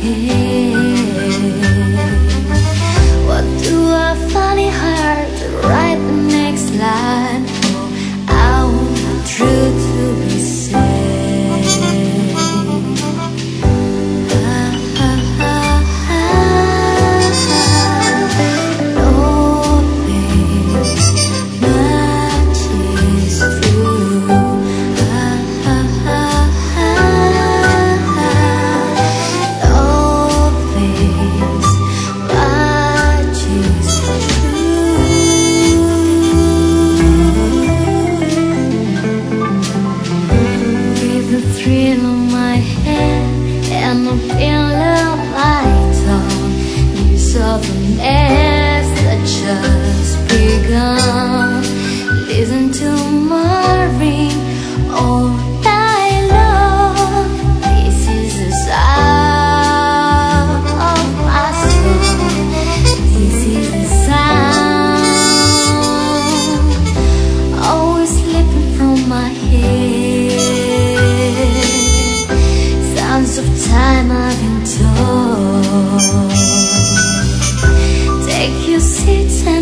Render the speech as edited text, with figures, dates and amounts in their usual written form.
What do I find it hard to write the next line? Oh, I want the truth to be said. Thrill on my head and the feeling my tongue. News of the mess that just begun. Listen to Marvin all night long. This is the sound of my soul. This is the sound always slipping from my head. Sounds of time I've been told. Take your seats and